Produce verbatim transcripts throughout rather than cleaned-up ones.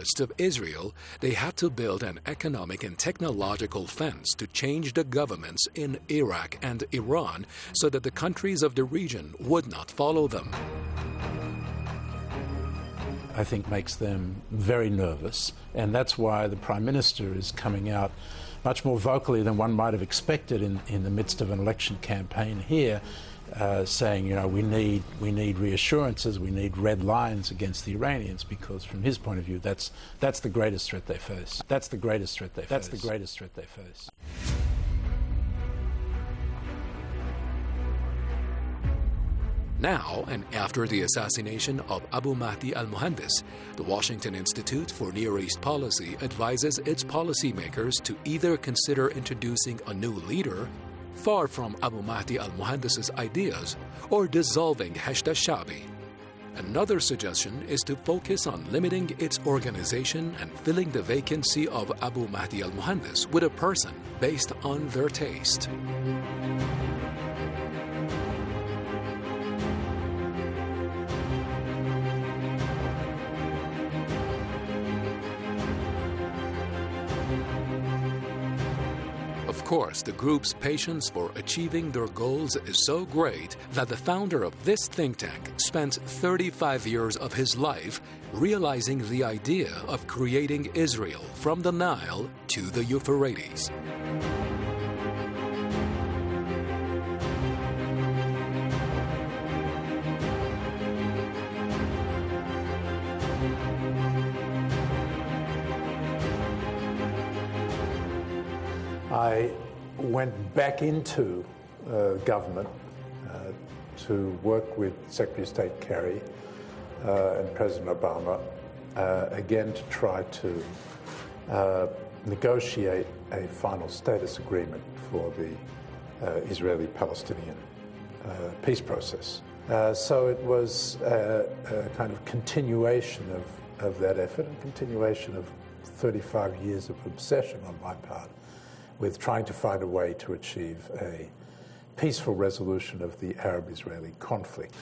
interests of Israel, they had to build an economic and technological fence to change the governments in Iraq and Iran so that the countries of the region would not follow them. I think makes them very nervous, and that's why the Prime Minister is coming out much more vocally than one might have expected in, in the midst of an election campaign here, uh, saying, you know, we need we need reassurances, we need red lines against the Iranians, because from his point of view, that's that's the greatest threat they face. That's the greatest threat they face. That's the greatest threat they face. Now, and after the assassination of Abu Mahdi al-Muhandis, the Washington Institute for Near East Policy advises its policymakers to either consider introducing a new leader, far from Abu Mahdi al-Muhandis's ideas, or dissolving Hashd al-Sha'bi. Another suggestion is to focus on limiting its organization and filling the vacancy of Abu Mahdi al-Muhandis with a person based on their taste. Of course, the group's patience for achieving their goals is so great that the founder of this think tank spent thirty-five years of his life realizing the idea of creating Israel from the Nile to the Euphrates. I went back into uh, government uh, to work with Secretary of State Kerry uh, and President Obama, uh, again to try to uh, negotiate a final status agreement for the uh, Israeli-Palestinian uh, peace process. Uh, so it was a, a kind of continuation of, of that effort, and continuation of thirty-five years of obsession on my part with trying to find a way to achieve a peaceful resolution of the Arab-Israeli conflict.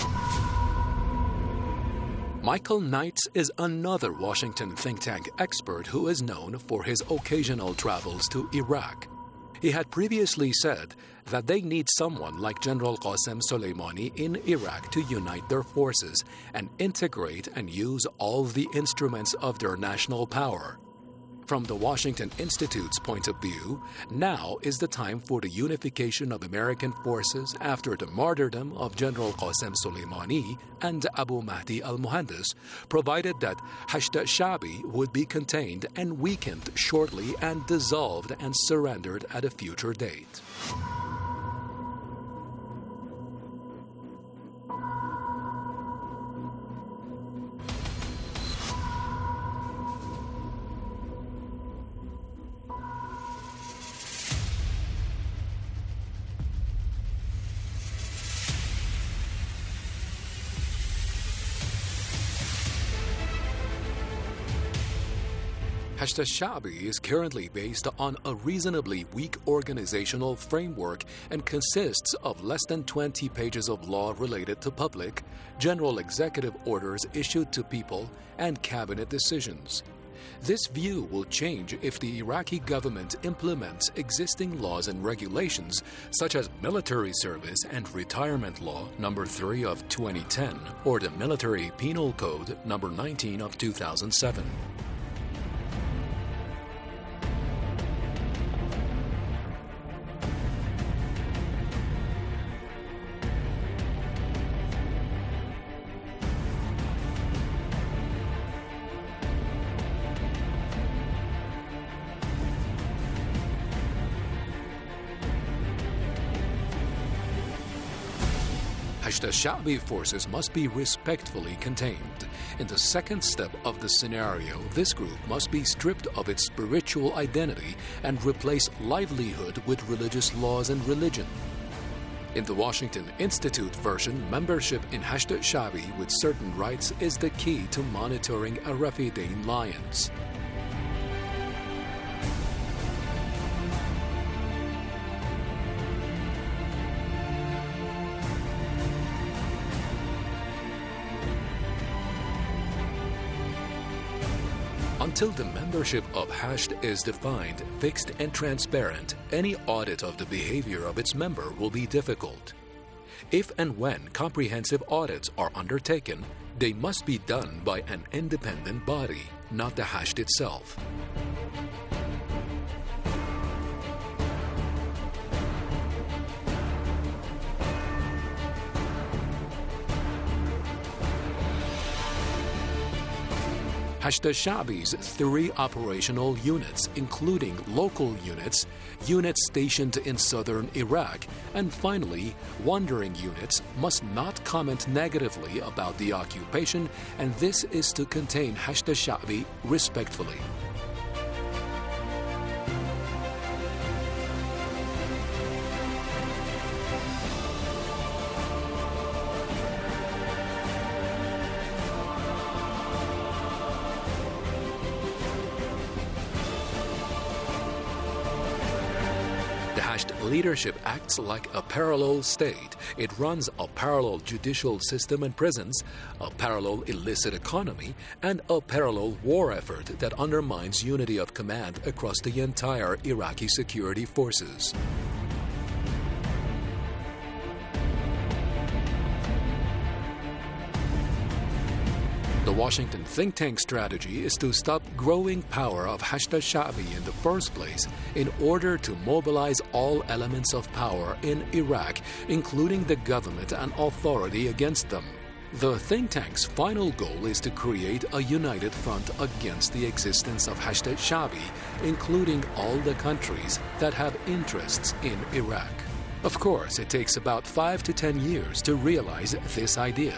Michael Knights is another Washington think tank expert who is known for his occasional travels to Iraq. He had previously said that they need someone like General Qasem Soleimani in Iraq to unite their forces and integrate and use all the instruments of their national power. From the Washington Institute's point of view, now is the time for the unification of American forces after the martyrdom of General Qasem Soleimani and Abu Mahdi al-Muhandis, provided that Hashd al-Sha'bi would be contained and weakened shortly and dissolved and surrendered at a future date. Hashd al-Sha'bi is currently based on a reasonably weak organizational framework and consists of less than twenty pages of law related to public, general executive orders issued to people, and cabinet decisions. This view will change if the Iraqi government implements existing laws and regulations such as Military Service and Retirement Law number three of twenty ten or the Military Penal Code number nineteen of two thousand seven. Hashd al-Sha'bi forces must be respectfully contained. In the second step of the scenario, this group must be stripped of its spiritual identity and replace livelihood with religious laws and religion. In the Washington Institute version, membership in Hashd al-Sha'bi with certain rights is the key to monitoring Arafidain lions. Until the membership of Hasht is defined, fixed, and transparent, any audit of the behavior of its member will be difficult. If and when comprehensive audits are undertaken, they must be done by an independent body, not the Hasht itself. Hasht al-Sha'bi's three operational units, including local units, units stationed in southern Iraq, and finally, wandering units, must not comment negatively about the occupation, and this is to contain Hasht al-Sha'bi respectfully. Leadership acts like a parallel state. It runs a parallel judicial system and prisons, a parallel illicit economy, and a parallel war effort that undermines unity of command across the entire Iraqi security forces. The Washington think tank strategy is to stop growing power of Hasht al-Sha'bi in the first place in order to mobilize all elements of power in Iraq, including the government and authority against them. The think tank's final goal is to create a united front against the existence of Hasht al-Sha'bi, including all the countries that have interests in Iraq. Of course, it takes about five to ten years to realize this idea.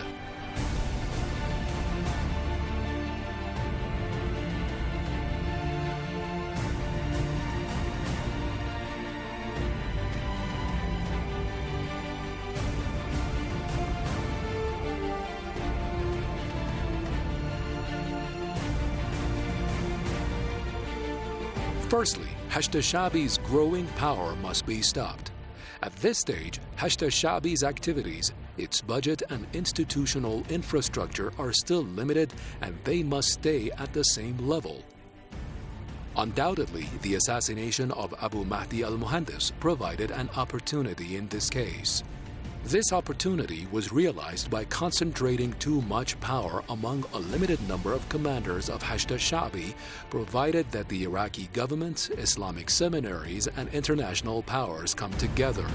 Firstly, Hasht al-Sha'bi's growing power must be stopped. At this stage, Hasht al-Sha'bi's activities, its budget and institutional infrastructure are still limited and they must stay at the same level. Undoubtedly, the assassination of Abu Mahdi al-Muhandis provided an opportunity in this case. This opportunity was realized by concentrating too much power among a limited number of commanders of Hasht al-Sha'bi, provided that the Iraqi government, Islamic seminaries, and international powers come together.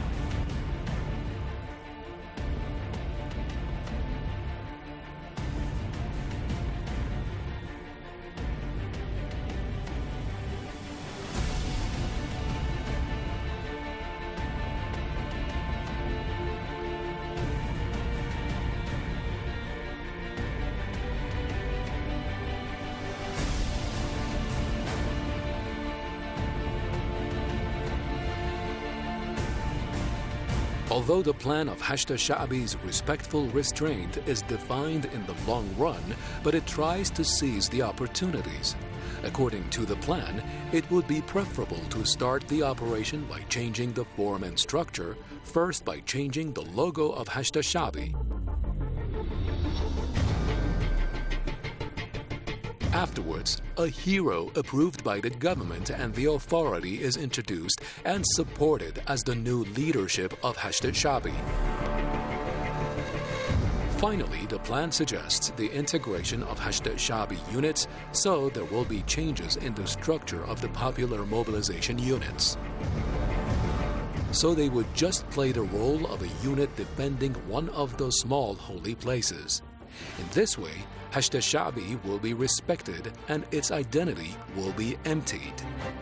Although the plan of Hasht al-Sha'bi's respectful restraint is defined in the long run, but it tries to seize the opportunities. According to the plan, it would be preferable to start the operation by changing the form and structure, first by changing the logo of Hasht al-Sha'bi. Afterwards, a hero approved by the government and the authority is introduced and supported as the new leadership of Hasht al-Sha'bi. Finally, the plan suggests the integration of Hasht al-Sha'bi units, so there will be changes in the structure of the popular mobilization units. So they would just play the role of a unit defending one of those small holy places. In this way, Hasht al-Sha'bi will be respected and its identity will be emptied.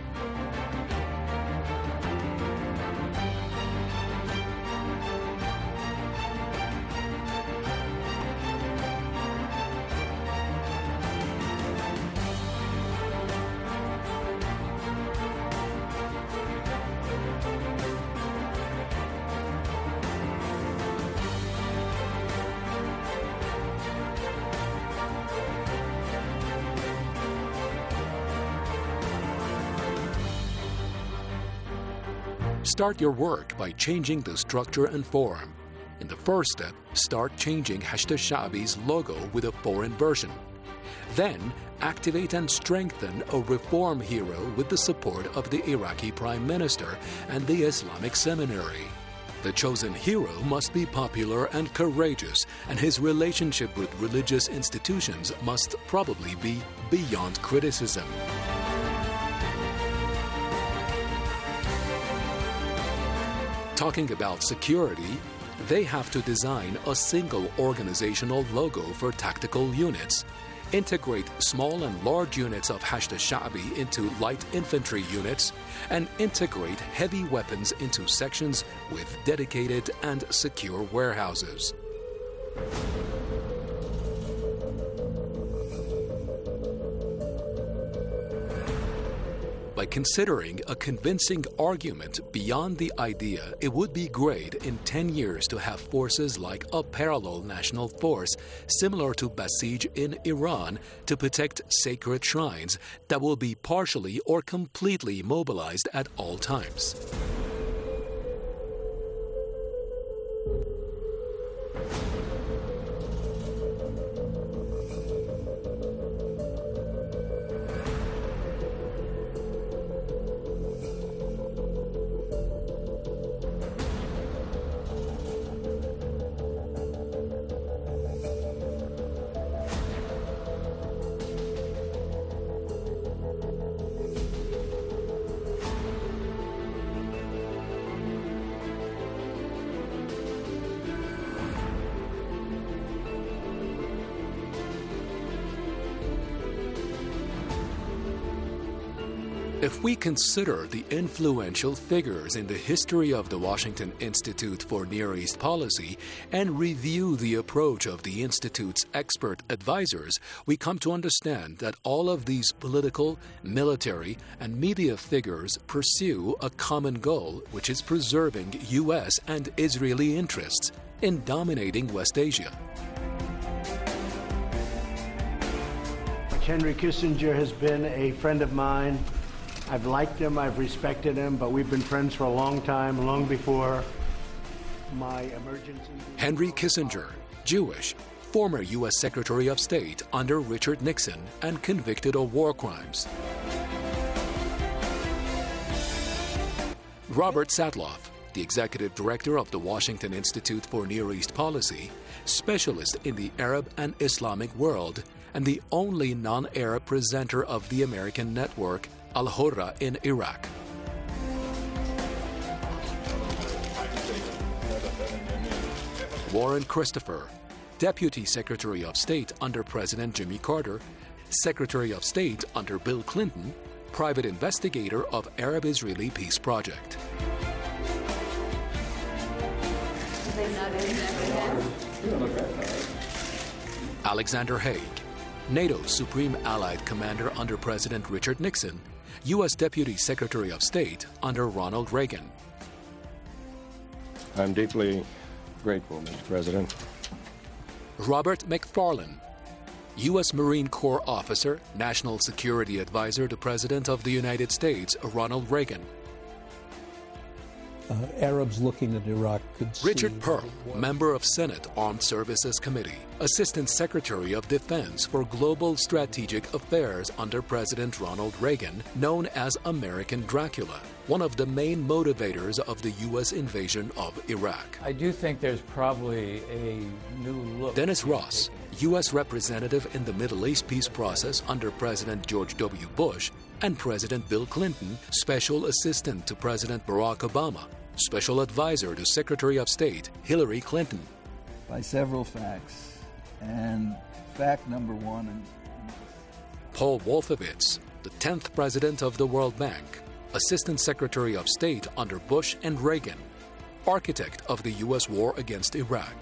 Start your work by changing the structure and form. In the first step, start changing Hasht al-Sha'bi's logo with a foreign version. Then, activate and strengthen a reform hero with the support of the Iraqi Prime Minister and the Islamic Seminary. The chosen hero must be popular and courageous, and his relationship with religious institutions must probably be beyond criticism. Talking about security, they have to design a single organizational logo for tactical units, integrate small and large units of Hashd al-Sha'bi into light infantry units, and integrate heavy weapons into sections with dedicated and secure warehouses. By considering a convincing argument beyond the idea, it would be great in ten years to have forces like a parallel national force, similar to Basij in Iran, to protect sacred shrines that will be partially or completely mobilized at all times. If we consider the influential figures in the history of the Washington Institute for Near East Policy and review the approach of the Institute's expert advisors, we come to understand that all of these political, military, and media figures pursue a common goal, which is preserving U S and Israeli interests in dominating West Asia. Henry Kissinger has been a friend of mine. I've liked him, I've respected him, but we've been friends for a long time, long before my emergency. Henry Kissinger, Jewish, former U S Secretary of State under Richard Nixon and convicted of war crimes. Robert Satloff, the Executive Director of the Washington Institute for Near East Policy, specialist in the Arab and Islamic world, and the only non-Arab presenter of the American network, Al-Hurra in Iraq. Warren Christopher, Deputy Secretary of State under President Jimmy Carter, Secretary of State under Bill Clinton, private investigator of Arab-Israeli Peace Project. Alexander Haig, NATO's Supreme Allied Commander under President Richard Nixon, U S Deputy Secretary of State under Ronald Reagan. I'm deeply grateful, Mister President. Robert McFarlane, U S Marine Corps officer, National Security Advisor to President of the United States, Ronald Reagan. Uh, Arabs looking at Iraq could see... Richard Pearl, member of Senate Armed Services Committee, Assistant Secretary of Defense for Global Strategic Affairs under President Ronald Reagan, known as American Dracula, one of the main motivators of the U S invasion of Iraq. I do think there's probably a new look. Dennis Ross, U S Representative in the Middle East peace process under President George W. Bush, and President Bill Clinton, Special Assistant to President Barack Obama, Special Advisor to Secretary of State Hillary Clinton. By several facts, and fact number one... And... Paul Wolfowitz, the tenth President of the World Bank, Assistant Secretary of State under Bush and Reagan, architect of the U S war against Iraq.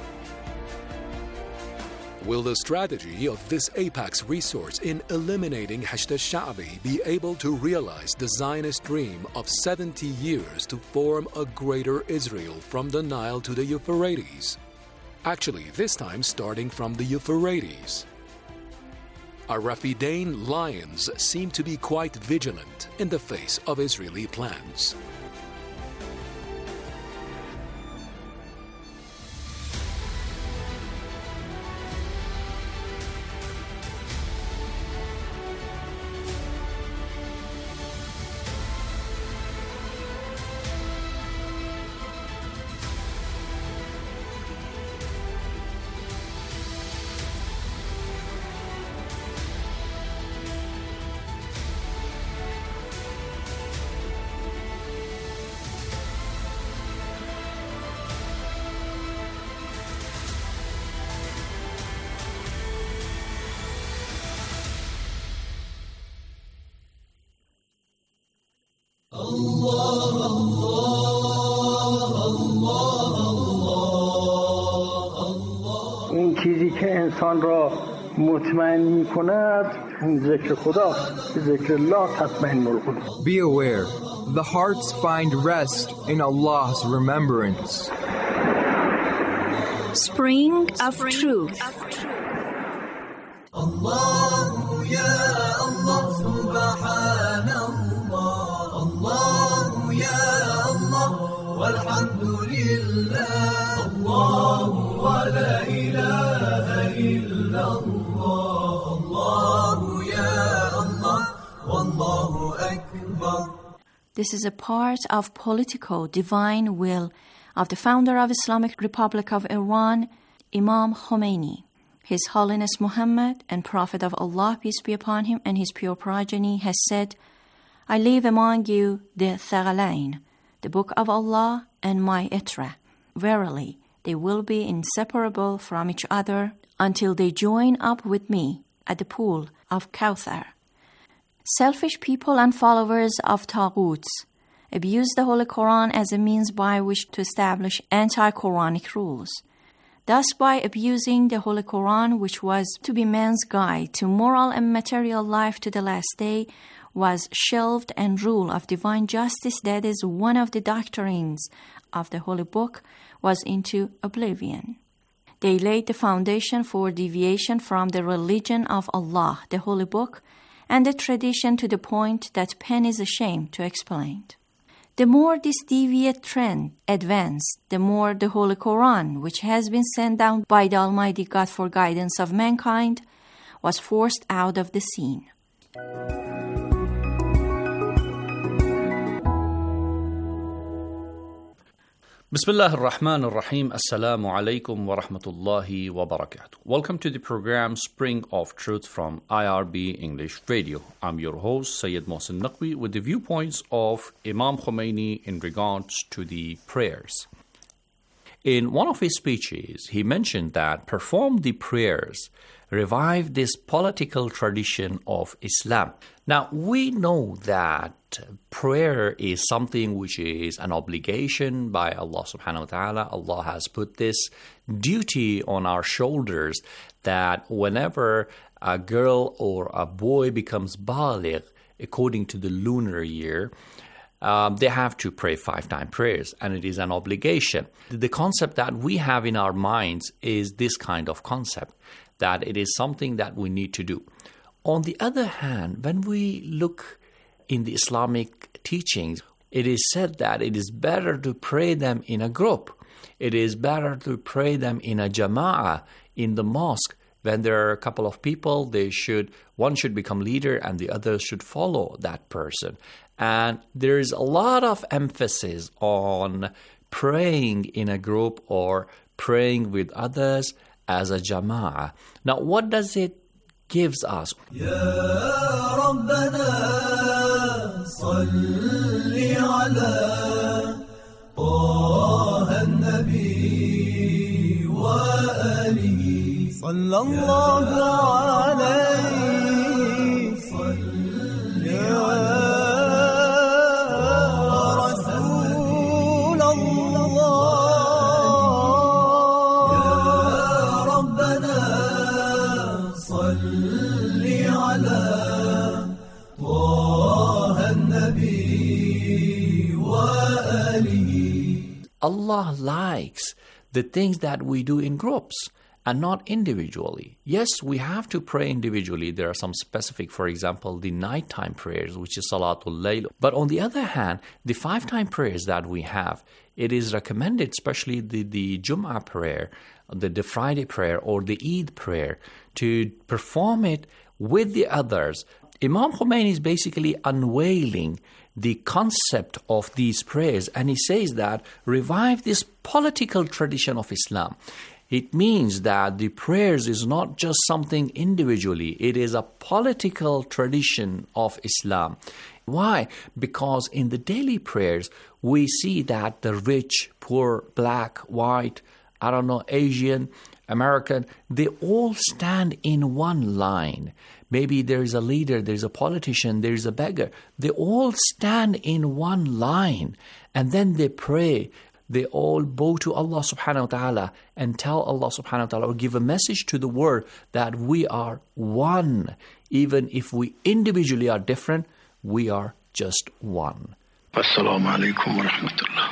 Will the strategy of this apex resource in eliminating Hashd al-Sha'bi be able to realize the Zionist dream of seventy years to form a greater Israel from the Nile to the Euphrates? Actually, this time starting from the Euphrates. Arafidain lions seem to be quite vigilant in the face of Israeli plans. انسان را مطمئن می کند ذکر خدا ذکر الله تطمئن القلوب. Be aware, the hearts find rest in Allah's remembrance. Spring of Truth. Allah ya Allah subhanallah, Allah ya Allah walhamdulillah, Allah wa la ilaha illallah, Allah ya Allah wallahu akbar. This is a part of political divine will of the founder of Islamic Republic of Iran, Imam Khomeini. His Holiness Muhammad and Prophet of Allah, peace be upon him, and his pure progeny has said, I leave among you the Thaqalain, the book of Allah and my Itra. Verily, they will be inseparable from each other until they join up with me at the pool of Kawthar. Selfish people and followers of Taghuts abuse the Holy Quran as a means by which to establish anti-Quranic rules. Thus, by abusing the Holy Quran, which was to be man's guide to moral and material life to the last day, was shelved, and rule of divine justice, that is one of the doctrines of the Holy Book, was into oblivion. They laid the foundation for deviation from the religion of Allah, the Holy Book, and the tradition to the point that pen is ashamed to explain. The more this deviant trend advanced, the more the Holy Quran, which has been sent down by the Almighty God for guidance of mankind, was forced out of the scene. Bismillah ar-Rahman ar-Rahim. Assalamu alaikum wa rahmatullahi wa barakatuh. Welcome to the program Spring of Truth from I R B English Radio. I'm your host, Sayyid Mohsin Naqvi, with the viewpoints of Imam Khomeini in regards to the prayers. In one of his speeches, he mentioned that perform the prayers revive this political tradition of Islam. Now, we know that prayer is something which is an obligation by Allah subhanahu wa ta'ala. Allah has put this duty on our shoulders that whenever a girl or a boy becomes baligh, according to the lunar year, Um, they have to pray five-time prayers, and it is an obligation. The concept that we have in our minds is this kind of concept, that it is something that we need to do. On the other hand, when we look in the Islamic teachings, it is said that it is better to pray them in a group. It is better to pray them in a jama'ah, in the mosque. When there are a couple of people, they should one should become leader and the others should follow that person. And there is a lot of emphasis on praying in a group or praying with others as a jama'ah. Now, what does it gives us? Ya Rabbana salli ala Taha an-Nabi wa alihi sallallahu alayhi salli ala Allah likes the things that we do in groups and not individually. Yes, we have to pray individually. There are some specific, for example, the nighttime prayers, which is Salatul Layl. But on the other hand, the five-time prayers that we have, it is recommended, especially the, the Jum'ah prayer, the, the Friday prayer or the Eid prayer, to perform it with the others. Imam Khomeini is basically unveiling the concept of these prayers, and he says that revive this political tradition of Islam. It means that the prayers is not just something individually, it is a political tradition of Islam. Why? Because in the daily prayers, we see that the rich, poor, black, white, I don't know, Asian, American, they all stand in one line. Maybe there is a leader, there is a politician, there is a beggar. They all stand in one line and then they pray. they all bow to Allah subhanahu wa ta'ala and tell Allah subhanahu wa ta'ala or give a message to the world that we are one. Even if we individually are different, we are just one. Assalamu alaikum wa rahmatullah.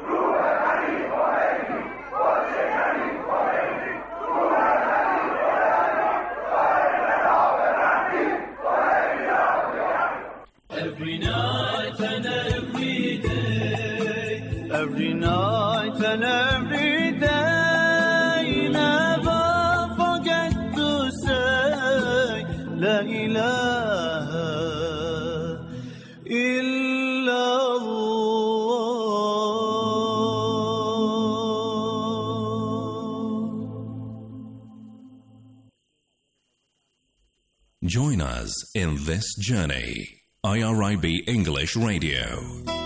Every night and every day, every night and every day, never forget to say La ilaha illallah. Join us in this journey. I R I B English Radio.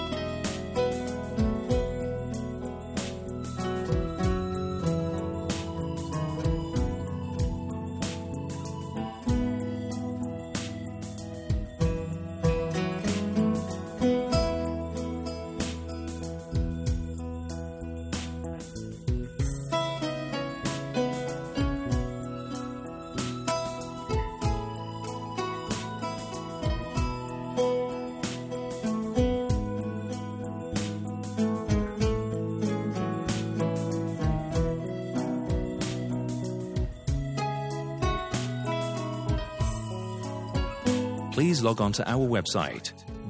Please log on to our website,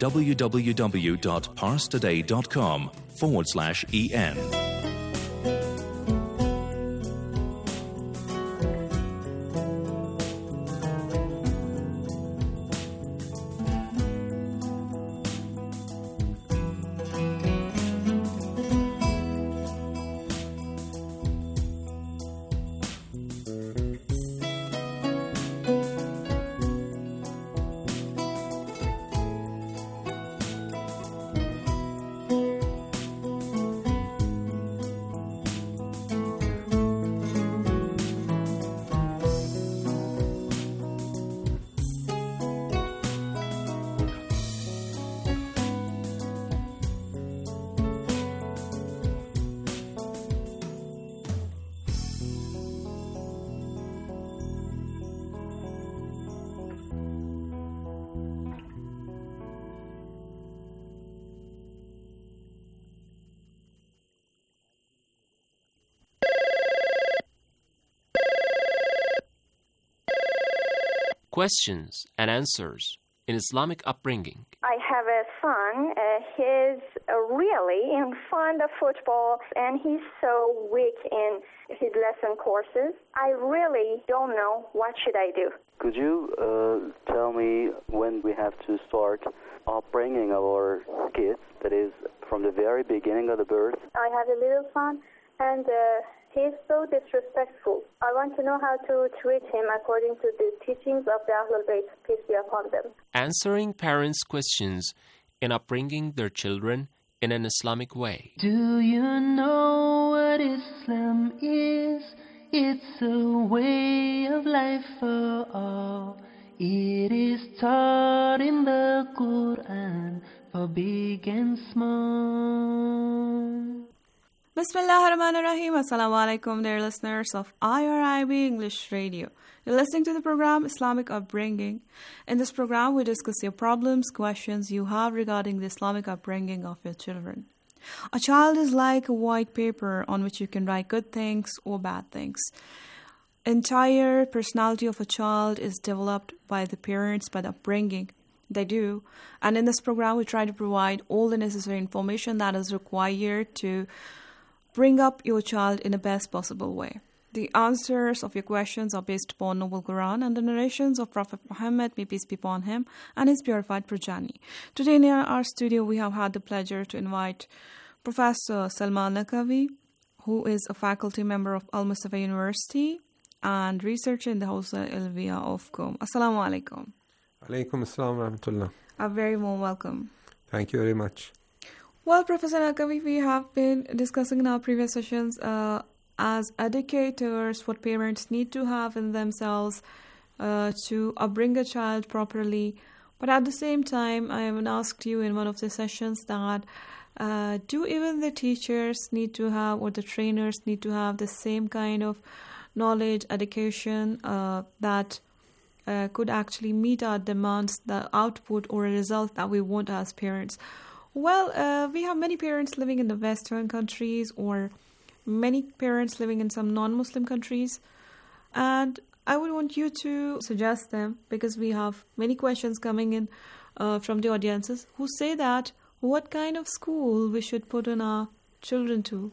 www.parstoday.com forward slash en. Questions and answers in Islamic upbringing. I have a son. Uh, he's uh, really in fond of football, and he's so weak in his lesson courses. I really don't know what should I do. Could you uh, tell me when we have to start upbringing our kids, that is, from the very beginning of the birth? I have a little son, and uh, he's so disrespectful. I want to know how to treat him according to the teachings of the Ahlul Bayt, peace be upon them. Answering parents' questions in upbringing their children in an Islamic way. Do you know what Islam is? It's a way of life for all. It is taught in the Quran for big and small. Bismillah ar-Rahman ar-Rahim. Assalamu alaikum, dear listeners of I R I B English Radio. You're listening to the program Islamic Upbringing. In this program, we discuss your problems, questions you have regarding the Islamic upbringing of your children. A child is like a white paper on which you can write good things or bad things. Entire personality of a child is developed by the parents, by the upbringing they do. And in this program, we try to provide all the necessary information that is required to bring up your child in the best possible way. The answers of your questions are based upon Noble Quran and the narrations of Prophet Muhammad, may peace be upon him, and his purified progeny. Today in our studio, we have had the pleasure to invite Professor Salman Naqvi, who is a faculty member of Al Mustafa University and researcher in the Hausa Ilmiya of Qom. Assalamu alaikum. Alaikum assalam wa rahmatullah. A very warm welcome. Thank you very much. Well, Professor Naqvi, we have been discussing in our previous sessions uh, as educators what parents need to have in themselves uh, to upbring a child properly. But at the same time, I have asked you in one of the sessions that uh, do even the teachers need to have, or the trainers need to have the same kind of knowledge, education uh, that uh, could actually meet our demands, the output or a result that we want as parents? Well, uh, we have many parents living in the Western countries or many parents living in some non-Muslim countries. And I would want you to suggest them, because we have many questions coming in uh, from the audiences who say that what kind of school we should put in our children to.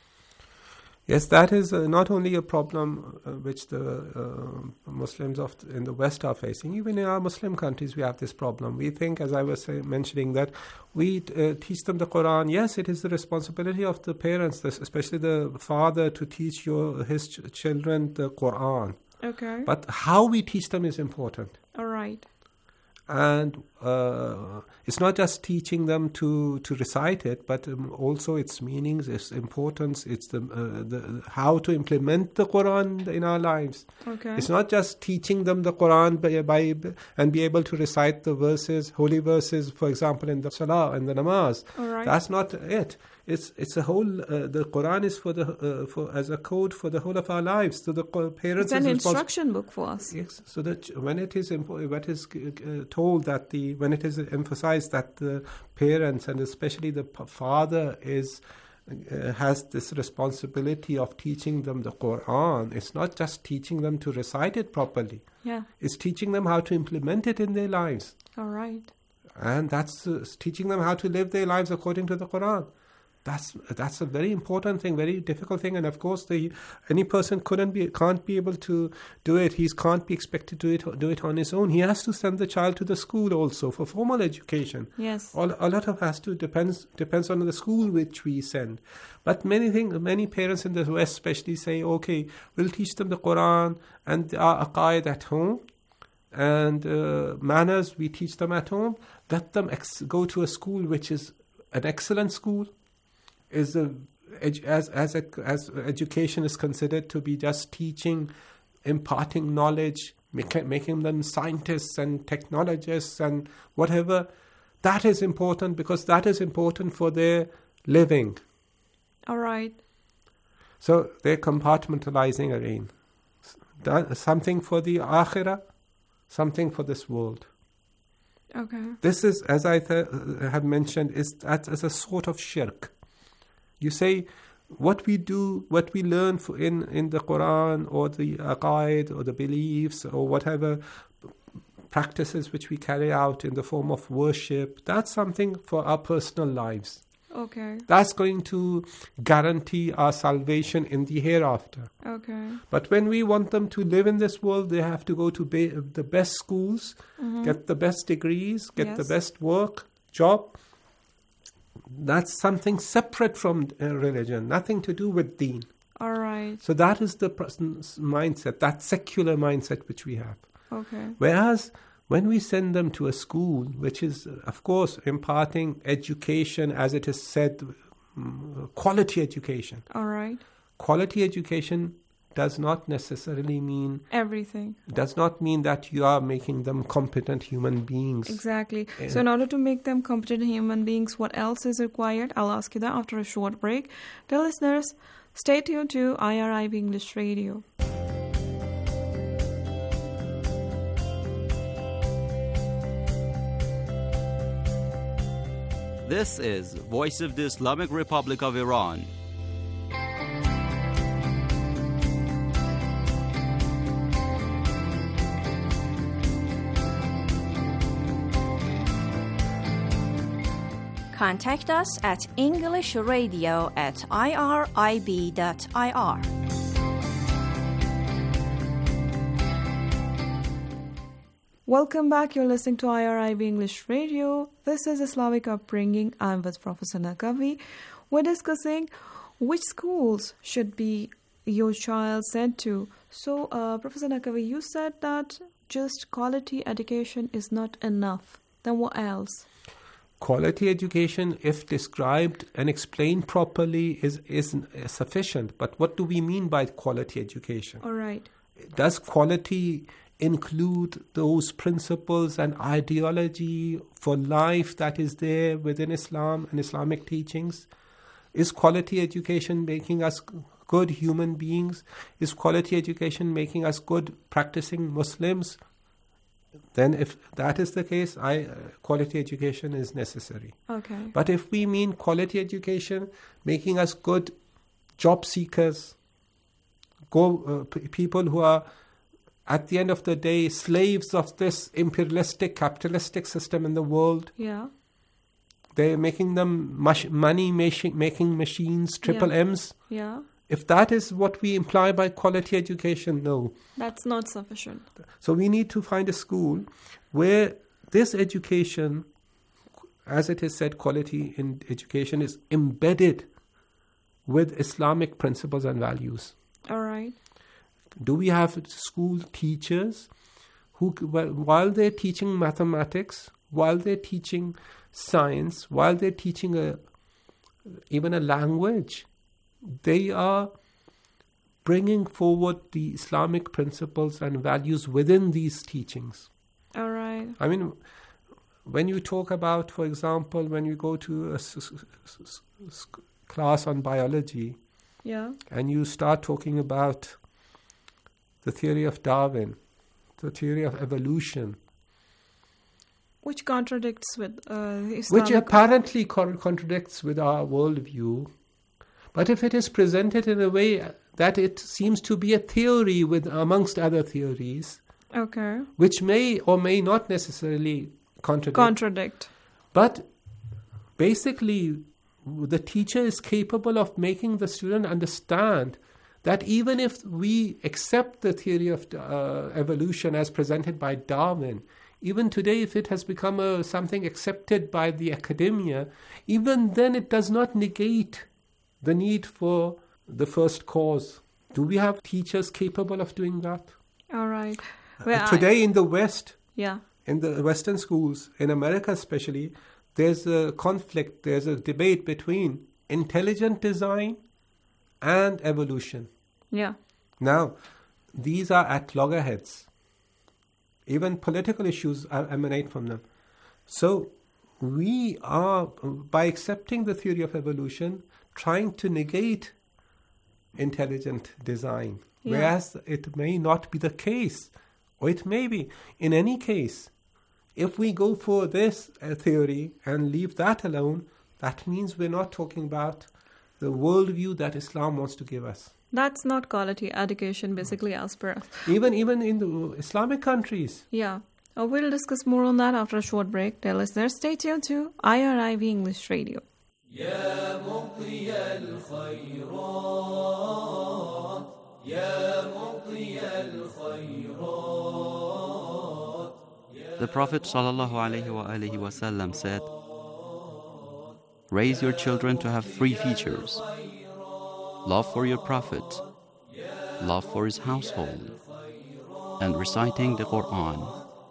Yes, that is uh, not only a problem uh, which the uh, Muslims of the, in the West are facing. Even in our Muslim countries, we have this problem. We think, as I was say, mentioning, that we uh, teach them the Quran. Yes, it is the responsibility of the parents, especially the father, to teach your his ch- children the Quran. Okay. But how we teach them is important. All right. And uh, it's not just teaching them to, to recite it, but um, also its meanings, its importance, it's the, uh, the how to implement the Quran in our lives. Okay. It's not just teaching them the Quran by, by and be able to recite the verses, holy verses, for example, in the Salah and the Namaz. All right. That's not it. It's it's a whole. Uh, the Quran is for the uh, for as a code for the whole of our lives. So the parents. It's an is instruction book for us. Yes. So that when it is impo- what is uh, told that the when it is emphasized that the parents and especially the p- father is uh, has this responsibility of teaching them the Quran. It's not just teaching them to recite it properly. Yeah. It's teaching them how to implement it in their lives. All right. And that's uh, teaching them how to live their lives according to the Quran. That's that's a very important thing, very difficult thing, and of course, the any person couldn't be can't be able to do it. He can't be expected to do it do it on his own. He has to send the child to the school also for formal education. Yes, All, a lot of has to depends depends on the school which we send. But many things, many parents in the West, especially, say, okay, we'll teach them the Quran and our aqaid at home, and uh, manners we teach them at home. Let them ex- go to a school which is an excellent school. Is a, as as a, as education is considered to be just teaching, imparting knowledge, make, making them scientists and technologists and whatever. That is important because that is important for their living. All right. So they're compartmentalizing again. That, something for the akhirah, something for this world. Okay. This is, as I th- have mentioned, is that as a sort of shirk. You say, what we do, what we learn for in, in the Quran or the aqaid or the beliefs or whatever practices which we carry out in the form of worship, that's something for our personal lives. Okay. That's going to guarantee our salvation in the hereafter. Okay. But when we want them to live in this world, they have to go to be- the best schools, mm-hmm. get the best degrees, get yes. the best work, job. That's something separate from uh, religion, nothing to do with deen. All right. So that is the person's mindset, that secular mindset which we have. Okay. Whereas when we send them to a school, which is, of course, imparting education, as it is said, um, quality education. All right. Quality education does not necessarily mean everything. Does not mean that you are making them competent human beings. Exactly. Uh, so in order to make them competent human beings, what else is required? I'll ask you that after a short break. Dear listeners, stay tuned to I R I B English Radio. This is Voice of the Islamic Republic of Iran. Contact us at englishradio at irib dot I R. Welcome back. You're listening to I R I B English Radio. This is Islamic Upbringing. I'm with Professor Naqvi. We're discussing which schools should be your child sent to. So, uh, Professor Naqvi, you said that just quality education is not enough. Then what else? Quality education, if described and explained properly, is, is sufficient. But what do we mean by quality education? All right. Does quality include those principles and ideology for life that is there within Islam and Islamic teachings? Is quality education making us good human beings? Is quality education making us good practicing Muslims? Then if that is the case, I, uh, quality education is necessary. Okay. But if we mean quality education making us good job seekers, go uh, p- people who are at the end of the day slaves of this imperialistic capitalistic system in the world, yeah, they're making them mush- money making making machines, triple yeah. M's. Yeah. If that is what we imply by quality education, no. That's not sufficient. So we need to find a school where this education, as it is said, quality in education is embedded with Islamic principles and values. All right. Do we have school teachers who, while they're teaching mathematics, while they're teaching science, while they're teaching a even a language, they are bringing forward the Islamic principles and values within these teachings? All right. I mean, when you talk about, for example, when you go to a s- s- s- s- class on biology, yeah, and you start talking about the theory of Darwin, the theory of evolution, which contradicts with uh, the Islamic... Which apparently co- contradicts with our worldview. But if it is presented in a way that it seems to be a theory with amongst other theories, okay, which may or may not necessarily contradict. Contradict. But basically, the teacher is capable of making the student understand that even if we accept the theory of uh, evolution as presented by Darwin, even today, if it has become a, something accepted by the academia, even then it does not negate the need for the first cause. Do we have teachers capable of doing that? All right. Well, uh, today I, in the West, yeah, in the Western schools, in America especially, there's a conflict, there's a debate between intelligent design and evolution. Yeah. Now, these are at loggerheads. Even political issues are, emanate from them. So we are, by accepting the theory of evolution, trying to negate intelligent design, yeah. Whereas it may not be the case, or it may be. In any case, if we go for this uh, theory and leave that alone, that means we're not talking about the worldview that Islam wants to give us. That's not quality education, basically, as per us. Even, even in the Islamic countries. Yeah. Uh, we'll discuss more on that after a short break. Dear listeners, stay tuned to I R I B English Radio. يا مقضي الخيرات يا مقضي الخيرات. The Prophet ﷺ said, raise your children to have three features: love for your Prophet, love for his household, and reciting the Quran.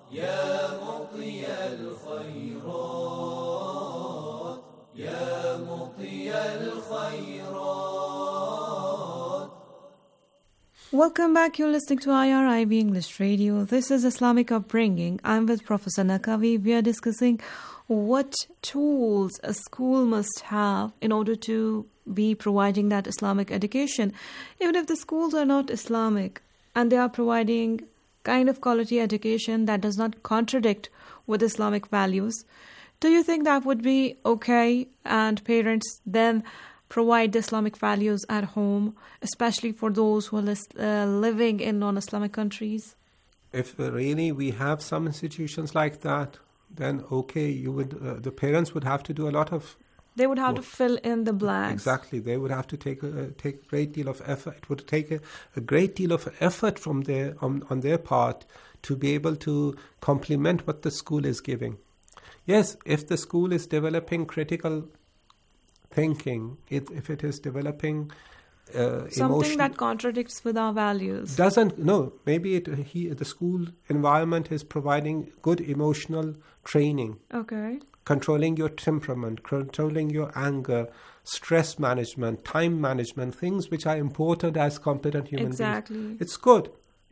Welcome back. You're listening to I R I B English Radio. This is Islamic Upbringing. I'm with Professor Naqvi. We are discussing what tools a school must have in order to be providing that Islamic education. Even if the schools are not Islamic and they are providing kind of quality education that does not contradict with Islamic values, do you think that would be okay, and parents then provide the Islamic values at home, especially for those who are uh, living in non-Islamic countries? If really we have some institutions like that, then okay, you would uh, the parents would have to do a lot of They would have work. to fill in the blanks. Exactly. They would have to take a, take a great deal of effort. It would take a, a great deal of effort from their on, on their part to be able to complement what the school is giving. Yes, if the school is developing critical thinking, it, if it is developing uh, something emotion, that contradicts with our values, doesn't no maybe it, he, the school environment is providing good emotional training. Okay. Controlling your temperament, controlling your anger, stress management, time management, things which are important as competent human exactly. beings. It's good.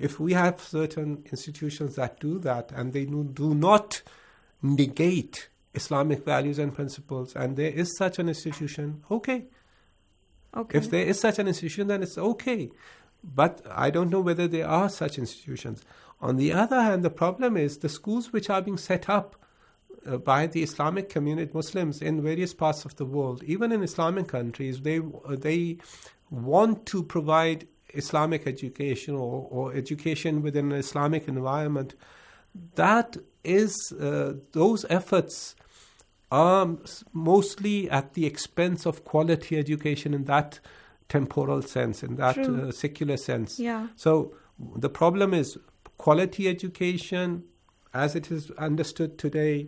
If we have certain institutions that do that and they do, do not negate Islamic values and principles, and there is such an institution, okay. Okay. If there is such an institution, then it's okay. But I don't know whether there are such institutions. On the other hand, the problem is the schools which are being set up uh, by the Islamic community, Muslims in various parts of the world, even in Islamic countries, they uh, they want to provide Islamic education or, or education within an Islamic environment. That is, uh, those efforts are mostly at the expense of quality education in that temporal sense, in that uh, secular sense. Yeah. So the problem is quality education as it is understood today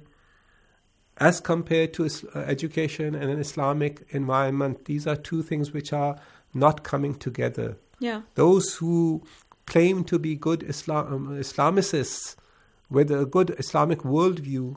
as compared to uh, education in an Islamic environment. These are two things which are not coming together. Yeah. Those who claim to be good Islam, um, Islamicists with a good Islamic worldview,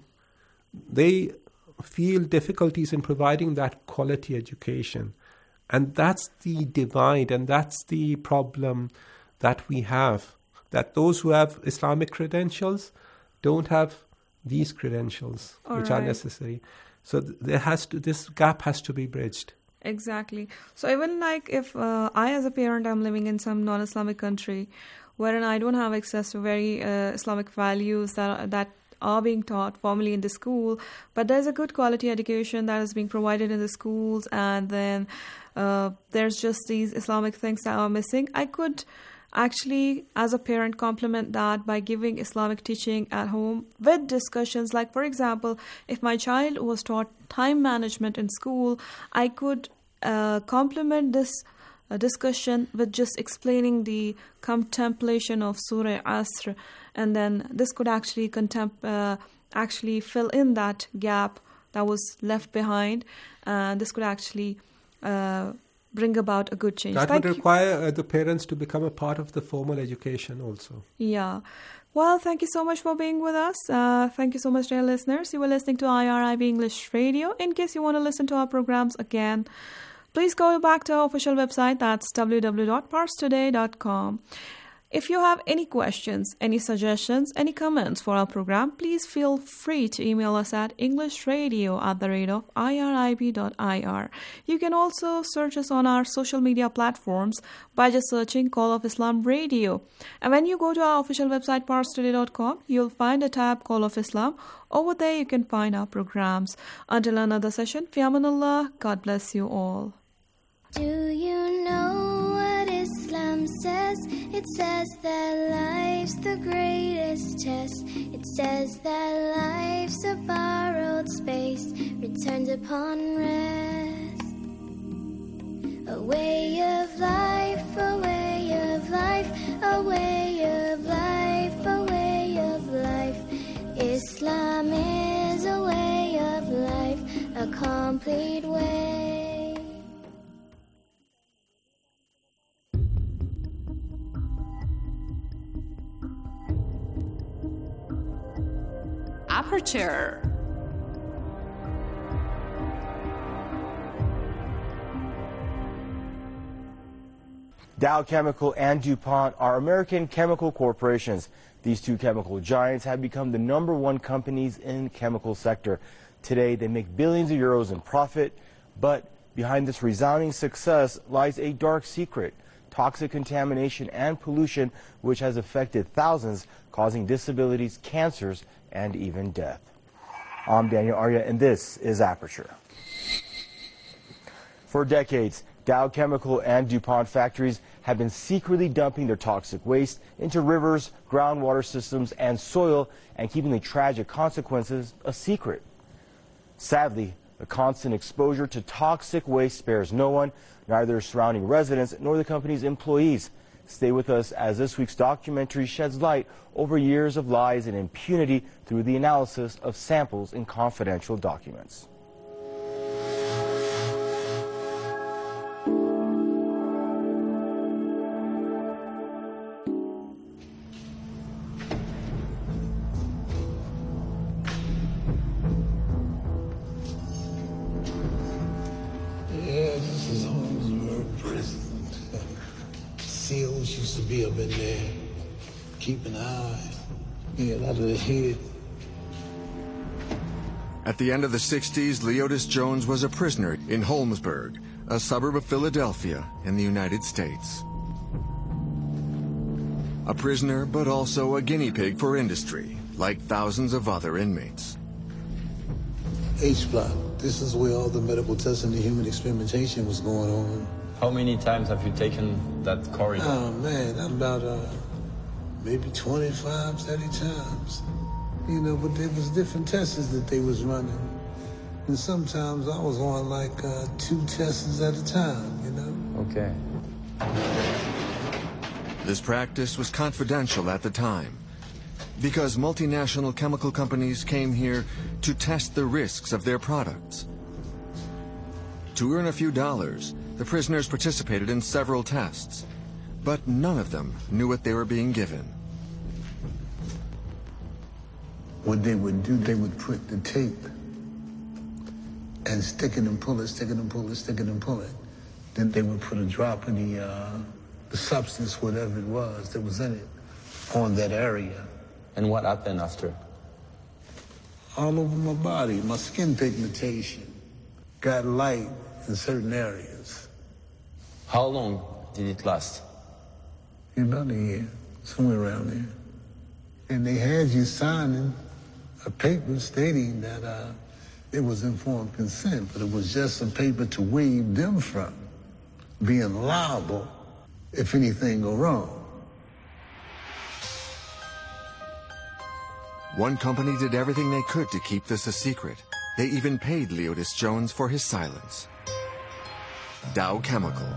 they feel difficulties in providing that quality education. And that's the divide, and that's the problem that we have, that those who have Islamic credentials don't have these credentials, All which right. are necessary. So th- there has to this gap has to be bridged. Exactly. So even like if uh, I as a parent am living in some non-Islamic country wherein I don't have access to very uh, Islamic values that that are being taught formally in the school, but there's a good quality education that is being provided in the schools, and then uh, there's just these Islamic things that are missing, I could actually, as a parent, complement that by giving Islamic teaching at home with discussions. Like, for example, if my child was taught time management in school, I could uh, complement this uh, discussion with just explaining the contemplation of Surah Asr, and then this could actually contem- uh, actually fill in that gap that was left behind, and this could actually uh, bring about a good change. That Thank would you. require uh, the parents to become a part of the formal education also. Yeah. Well, thank you so much for being with us. Uh, thank you so much, dear listeners. You were listening to I R I B English Radio. In case you want to listen to our programs again, please go back to our official website. That's w w w dot pars today dot com. If you have any questions, any suggestions, any comments for our program, please feel free to email us at englishradio at the rate of irib dot I R. You can also search us on our social media platforms by just searching Call of Islam Radio. And when you go to our official website, pars today dot com, you'll find a tab Call of Islam. Over there, you can find our programs. Until another session, fi amanullah, God bless you all. Do you know what Islam says? It says that life's the greatest test. It says that life's a borrowed space, returned upon rest. A way of life, a way of life, a way of life, a way of life. Islam is a way of life, a complete way. Aperture. Dow Chemical and DuPont are American chemical corporations. These two chemical giants have become the number one companies in the chemical sector. Today, they make billions of euros in profit, but behind this resounding success lies a dark secret: toxic contamination and pollution, which has affected thousands, causing disabilities, cancers, and even death. I'm Daniel Arya, and this is Aperture. For decades, Dow Chemical and DuPont factories have been secretly dumping their toxic waste into rivers, groundwater systems, and soil, and keeping the tragic consequences a secret. Sadly, the constant exposure to toxic waste spares no one, neither surrounding residents nor the company's employees. Stay with us as this week's documentary sheds light over years of lies and impunity through the analysis of samples in confidential documents. Yeah, this is Holmesburg Prison. SEALs used to be up in there. keep an eye. Get out of the head. At the end of the sixties, Leotis Jones was a prisoner in Holmesburg, a suburb of Philadelphia in the United States. A prisoner, but also a guinea pig for industry, like thousands of other inmates. H-block. This is where all the medical testing and human experimentation was going on. How many times have you taken that corridor? Oh, man, about uh, maybe twenty-five, thirty times. You know, but there was different tests that they was running. And sometimes I was on like uh, two tests at a time, you know? Okay. This practice was confidential at the time because multinational chemical companies came here to test the risks of their products. To earn a few dollars, the prisoners participated in several tests, but none of them knew what they were being given. What they would do, they would put the tape and stick it and pull it, stick it and pull it, stick it and pull it. Then they would put a drop of the, uh, the substance, whatever it was that was in it, on that area. And what happened after? All over my body, my skin pigmentation got light in certain areas. How long did it last? About a year, somewhere around there. And they had you signing a paper stating that uh, it was informed consent, but it was just a paper to waive them from being liable if anything go wrong. One company did everything they could to keep this a secret. They even paid Leotis Jones for his silence. Dow Chemical.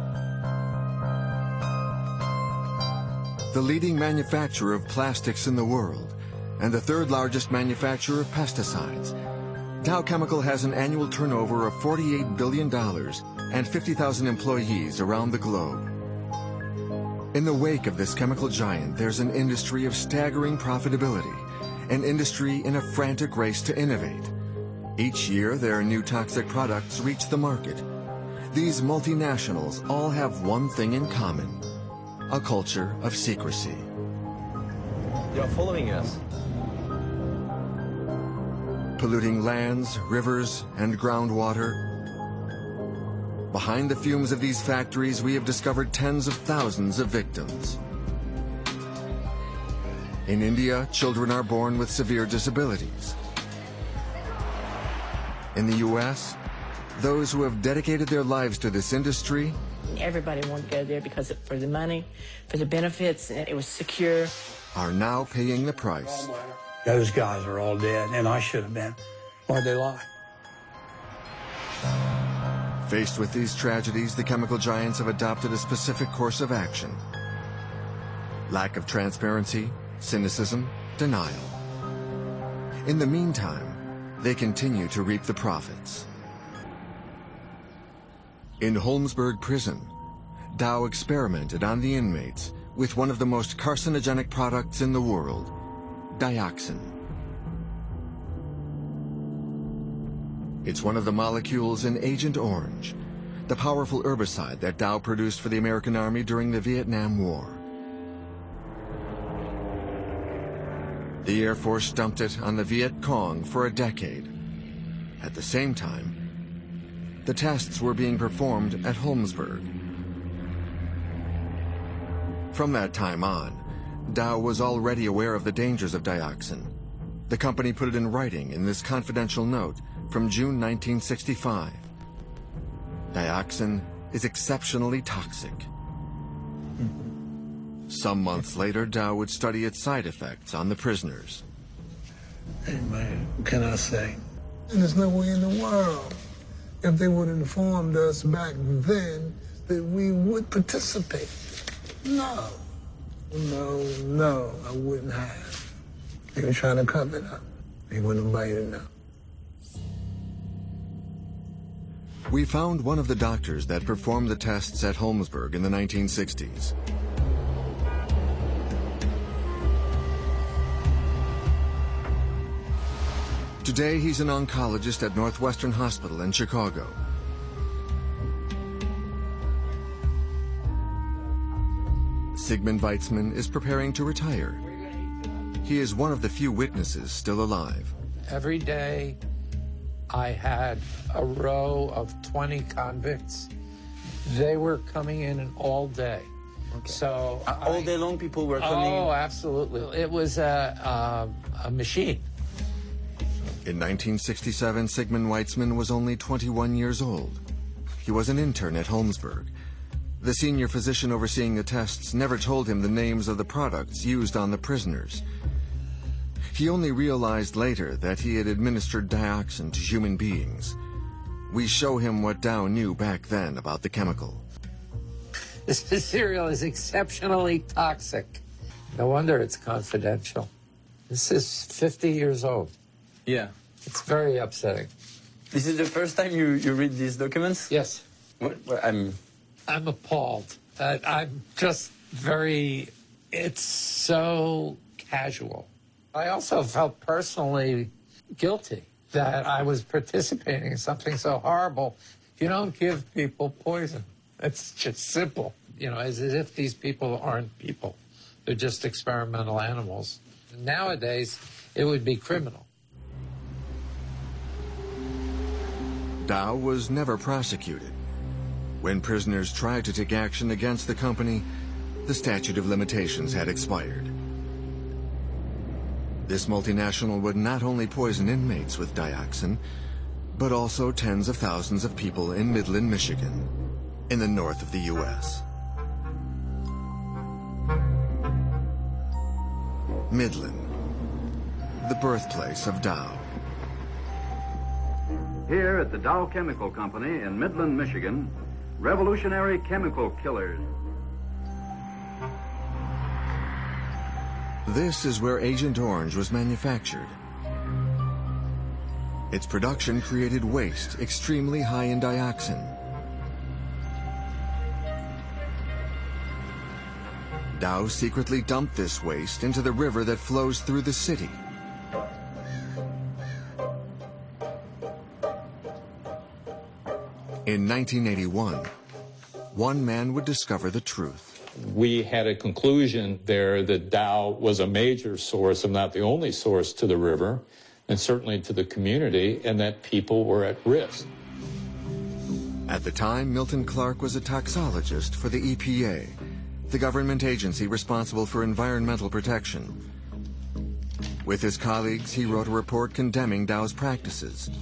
The leading manufacturer of plastics in the world and the third largest manufacturer of pesticides, Dow Chemical has an annual turnover of forty-eight billion dollars and fifty thousand employees around the globe. In the wake of this chemical giant, there's an industry of staggering profitability, an industry in a frantic race to innovate. Each year, their new toxic products reach the market. These multinationals all have one thing in common: a culture of secrecy. You're following us. Polluting lands, rivers, and groundwater. Behind the fumes of these factories, we have discovered tens of thousands of victims. In India, children are born with severe disabilities. In the U S, those who have dedicated their lives to this industry Everybody wanted to go there because of, for the money, for the benefits, and it was secure. Are now paying the price. Those guys are all dead, and I should have been. Why'd they lie? Faced with these tragedies, the chemical giants have adopted a specific course of action. Lack of transparency, cynicism, denial. In the meantime, they continue to reap the profits. In Holmesburg Prison, Dow experimented on the inmates with one of the most carcinogenic products in the world, dioxin. It's one of the molecules in Agent Orange, the powerful herbicide that Dow produced for the American Army during the Vietnam War. The Air Force dumped it on the Viet Cong for a decade. At the same time, the tests were being performed at Holmesburg. From that time on, Dow was already aware of the dangers of dioxin. The company put it in writing in this confidential note from June nineteen sixty-five. Dioxin is exceptionally toxic. Some months later, Dow would study its side effects on the prisoners. Hey, man, what can I say? And there's no way in the world, if they would have informed us back then, that we would participate. No. No, no, I wouldn't have. They were trying to cover it up. They wouldn't invite it now. We found one of the doctors that performed the tests at Holmesburg in the nineteen sixties. Today, he's an oncologist at Northwestern Hospital in Chicago. Sigmund Weitzman is preparing to retire. He is one of the few witnesses still alive. Every day, I had a row of twenty convicts. They were coming in all day. Okay. So uh, all I, day long, people were coming. Oh, absolutely! It was a, a, a machine. In nineteen sixty-seven, Sigmund Weitzman was only twenty-one years old. He was an intern at Holmesburg. The senior physician overseeing the tests never told him the names of the products used on the prisoners. He only realized later that he had administered dioxin to human beings. We show him what Dow knew back then about the chemical. This material is exceptionally toxic. No wonder it's confidential. This is fifty years old. Yeah. It's very upsetting. This is the first time you, you read these documents? Yes. What, what, I'm... I'm appalled. Uh, I'm just very... It's so casual. I also felt personally guilty that I was participating in something so horrible. You don't give people poison. It's just simple. You know, as if these people aren't people. They're just experimental animals. Nowadays, it would be criminal. Dow was never prosecuted. When prisoners tried to take action against the company, the statute of limitations had expired. This multinational would not only poison inmates with dioxin, but also tens of thousands of people in Midland, Michigan, in the north of the U S Midland, the birthplace of Dow. Here at the Dow Chemical Company in Midland, Michigan, revolutionary chemical killers. This is where Agent Orange was manufactured. Its production created waste extremely high in dioxin. Dow secretly dumped this waste into the river that flows through the city. In nineteen eighty-one, one man would discover the truth. We had a conclusion there that Dow was a major source, if not the only source, to the river, and certainly to the community, and that people were at risk. At the time, Milton Clark was a toxologist for the E P A, the government agency responsible for environmental protection. With his colleagues, he wrote a report condemning Dow's practices.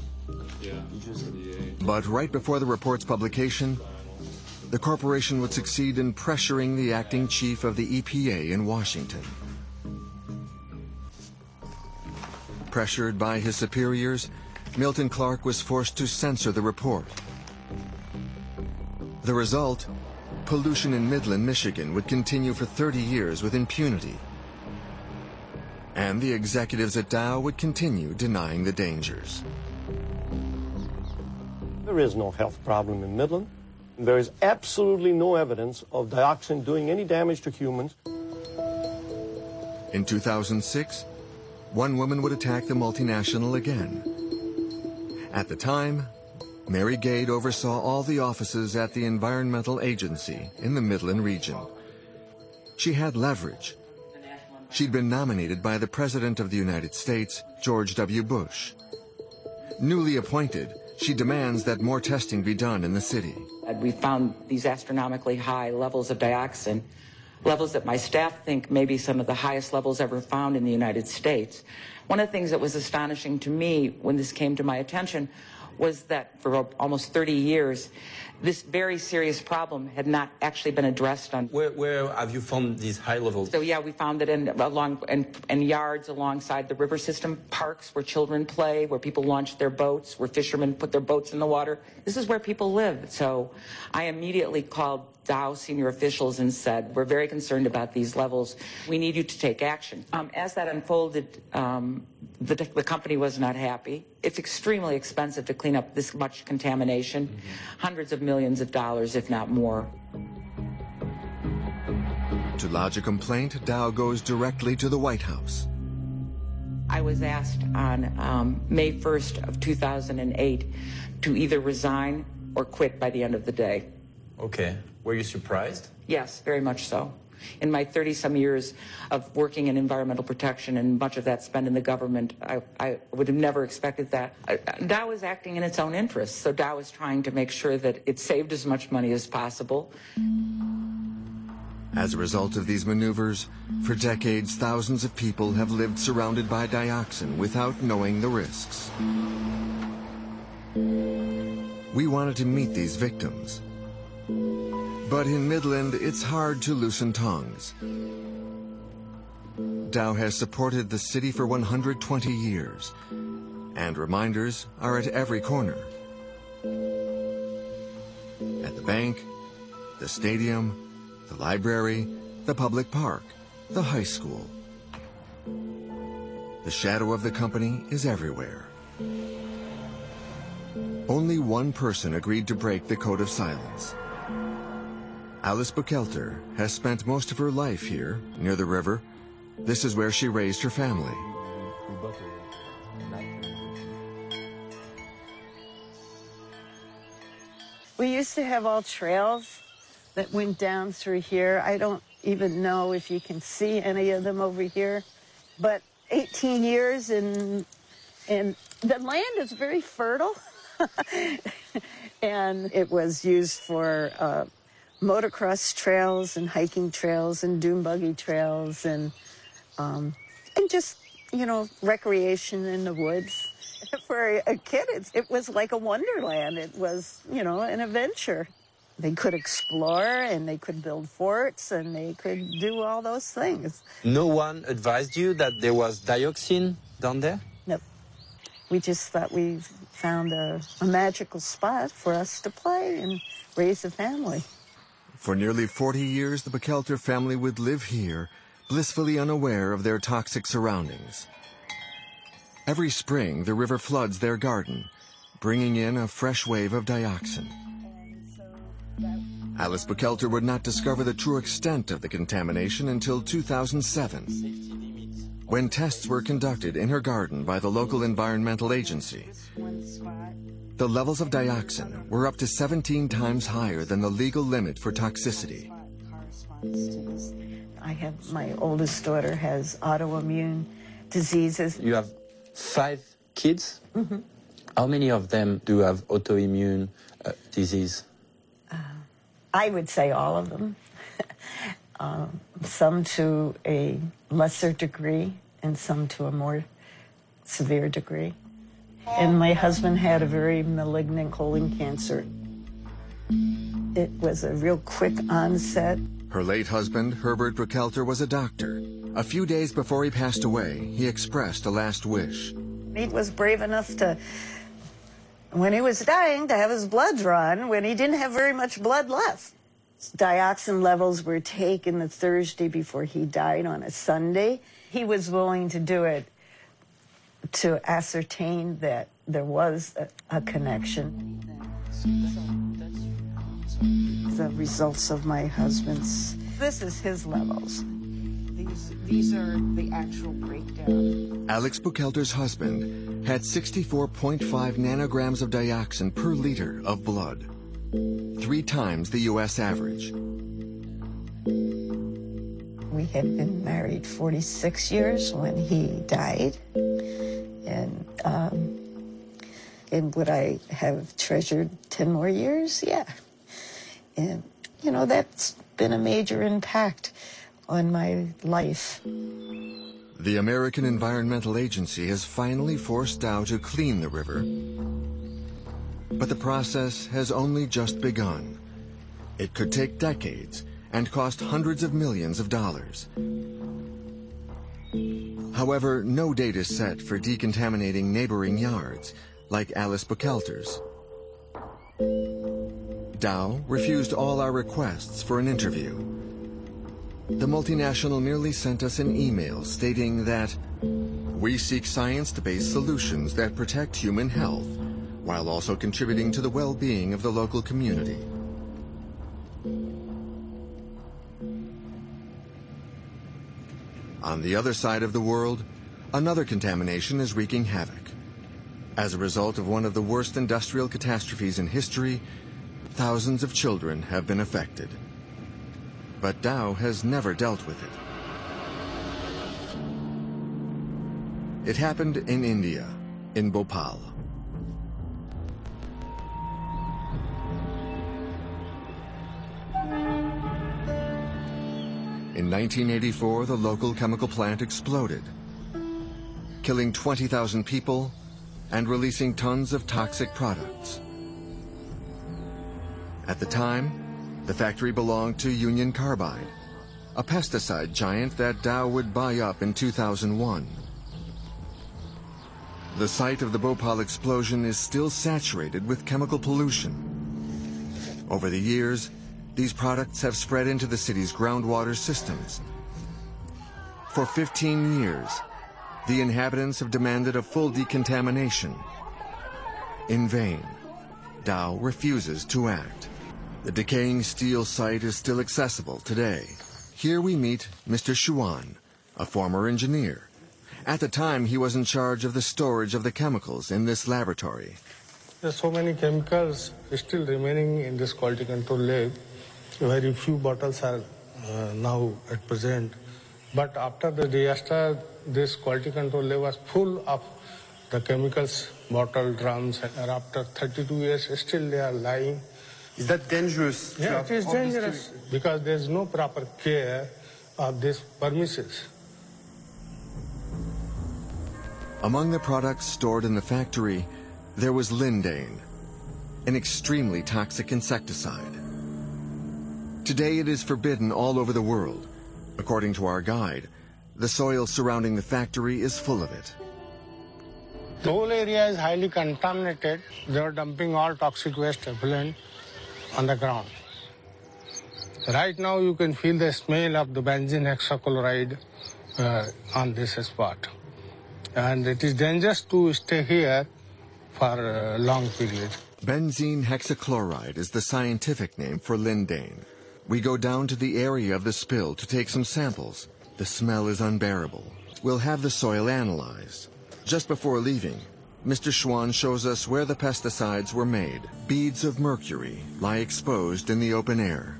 But right before the report's publication, the corporation would succeed in pressuring the acting chief of the E P A in Washington. Pressured by his superiors, Milton Clark was forced to censor the report. The result, pollution in Midland, Michigan would continue for thirty years with impunity. And the executives at Dow would continue denying the dangers. There is no health problem in Midland. There is absolutely no evidence of dioxin doing any damage to humans. In two thousand six, one woman would attack the multinational again. At the time, Mary Gade oversaw all the offices at the Environmental Agency in the Midland region. She had leverage. She'd been nominated by the President of the United States, George W. Bush. Newly appointed, she demands that more testing be done in the city. We found these astronomically high levels of dioxin, levels that my staff think may be some of the highest levels ever found in the United States. One of the things that was astonishing to me when this came to my attention was that for almost thirty years, this very serious problem had not actually been addressed on. Where, where have you found these high levels? So yeah, we found it in along in, in yards alongside the river system, parks where children play, where people launch their boats, where fishermen put their boats in the water. This is where people live. So I immediately called Dow senior officials and said, we're very concerned about these levels. We need you to take action. Um, as that unfolded, um, the, the company was not happy. It's extremely expensive to clean up this much contamination, mm-hmm. hundreds of millions of dollars, if not more. To lodge a complaint, Dow goes directly to the White House. I was asked on um, May first of two thousand eight to either resign or quit by the end of the day. Okay. Were you surprised? Yes, very much so. In my thirty-some years of working in environmental protection, and much of that spent in the government, I, I would have never expected that. Dow is acting in its own interests, so Dow is trying to make sure that it saved as much money as possible. As a result of these maneuvers, for decades, thousands of people have lived surrounded by dioxin without knowing the risks. We wanted to meet these victims. But in Midland, it's hard to loosen tongues. Dow has supported the city for one hundred twenty years, and reminders are at every corner. At the bank, the stadium, the library, the public park, the high school. The shadow of the company is everywhere. Only one person agreed to break the code of silence. Alice Buckelter has spent most of her life here, near the river. This is where she raised her family. We used to have all trails that went down through here. I don't even know if you can see any of them over here. But eighteen years, and, and the land is very fertile. And it was used for uh, motocross trails and hiking trails and dune buggy trails and um, and just, you know, recreation in the woods. For a kid, it, it was like a wonderland. It was, you know, an adventure. They could explore and they could build forts and they could do all those things. No one advised you that there was dioxin down there? Nope. We just thought we found a, a magical spot for us to play and raise a family. For nearly forty years, the Buckelter family would live here, blissfully unaware of their toxic surroundings. Every spring, the river floods their garden, bringing in a fresh wave of dioxin. Alice Buckelter would not discover the true extent of the contamination until two thousand seven, when tests were conducted in her garden by the local environmental agency. The levels of dioxin were up to seventeen times higher than the legal limit for toxicity. I have, my oldest daughter has autoimmune diseases. You have five kids? Mm-hmm. How many of them do have autoimmune uh, disease? Uh, I would say all of them. um, some to a lesser degree and some to a more severe degree. And my husband had a very malignant colon cancer. It was a real quick onset. Her late husband, Herbert Buckelter, was a doctor. A few days before he passed away, he expressed a last wish. He was brave enough to, when he was dying, to have his blood drawn when he didn't have very much blood left. Dioxin levels were taken the Thursday before he died on a Sunday. He was willing to do it to ascertain that there was a, a connection. The results of my husband's, this is his levels. These, these are the actual breakdown. Alex Buckelter's husband had sixty-four point five nanograms of dioxin per liter of blood, three times the U S average. We had been married forty-six years when he died. And, um, and would I have treasured ten more years? Yeah. And, you know, that's been a major impact on my life. The American Environmental Agency has finally forced Dow to clean the river. But the process has only just begun. It could take decades and cost hundreds of millions of dollars. However, no date is set for decontaminating neighboring yards, like Alice Buckelter's. Dow refused all our requests for an interview. The multinational merely sent us an email stating that we seek science-based solutions that protect human health, while also contributing to the well-being of the local community. On the other side of the world, another contamination is wreaking havoc. As a result of one of the worst industrial catastrophes in history, thousands of children have been affected. But Dow has never dealt with it. It happened in India, in Bhopal. In nineteen eighty-four, the local chemical plant exploded, killing twenty thousand people and releasing tons of toxic products. At the time, the factory belonged to Union Carbide, a pesticide giant that Dow would buy up in two thousand one. The site of the Bhopal explosion is still saturated with chemical pollution. Over the years, these products have spread into the city's groundwater systems. For fifteen years, the inhabitants have demanded a full decontamination. In vain, Dow refuses to act. The decaying steel site is still accessible today. Here we meet Mister Chuan, a former engineer. At the time, he was in charge of the storage of the chemicals in this laboratory. There's so many chemicals still remaining in this quality control lab. Very few bottles are uh, now at present. But after the disaster, this quality control lab was full of the chemicals, bottle drums, and after thirty-two years, still they are lying. Is that dangerous? Yeah, it is dangerous because there is no proper care of these premises. Among the products stored in the factory, there was lindane, an extremely toxic insecticide. Today it is forbidden all over the world. According to our guide, the soil surrounding the factory is full of it. The whole area is highly contaminated. They are dumping all toxic waste effluent on the ground. Right now you can feel the smell of the benzene hexachloride uh, on this spot. And it is dangerous to stay here for a long period. Benzene hexachloride is the scientific name for lindane. We go down to the area of the spill to take some samples. The smell is unbearable. We'll have the soil analyzed. Just before leaving, Mister Chuan shows us where the pesticides were made. Beads of mercury lie exposed in the open air.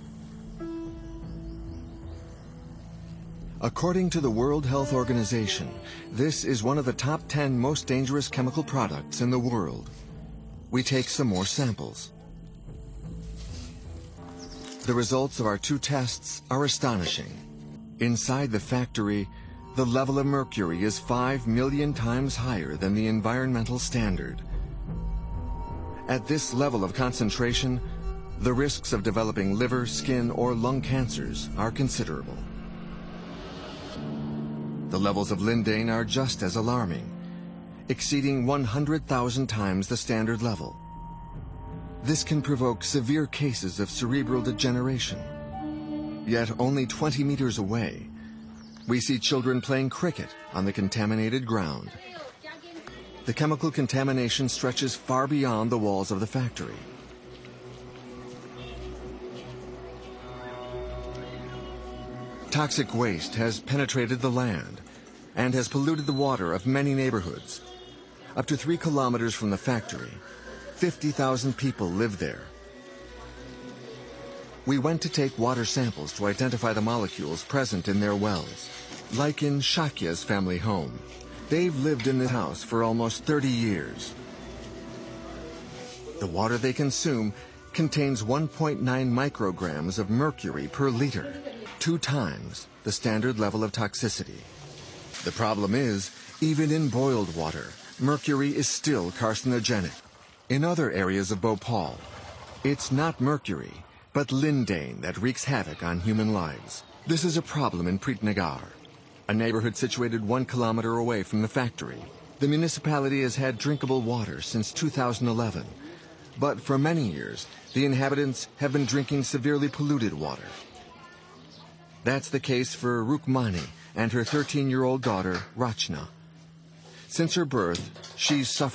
According to the World Health Organization, this is one of the top ten most dangerous chemical products in the world. We take some more samples. The results of our two tests are astonishing. Inside the factory, the level of mercury is five million times higher than the environmental standard. At this level of concentration, the risks of developing liver, skin, or lung cancers are considerable. The levels of lindane are just as alarming, exceeding one hundred thousand times the standard level. This can provoke severe cases of cerebral degeneration. Yet only twenty meters away, we see children playing cricket on the contaminated ground. The chemical contamination stretches far beyond the walls of the factory. Toxic waste has penetrated the land and has polluted the water of many neighborhoods. Up to three kilometers from the factory, fifty thousand people live there. We went to take water samples to identify the molecules present in their wells. Like in Shakya's family home, they've lived in this house for almost thirty years. The water they consume contains one point nine micrograms of mercury per liter, two times the standard level of toxicity. The problem is, even in boiled water, mercury is still carcinogenic. In other areas of Bhopal, it's not mercury, but lindane that wreaks havoc on human lives. This is a problem in Preetnagar, a neighborhood situated one kilometer away from the factory. The municipality has had drinkable water since two thousand eleven, but for many years, the inhabitants have been drinking severely polluted water. That's the case for Rukmani and her thirteen-year-old daughter, Rachna. Since her birth, she's suffered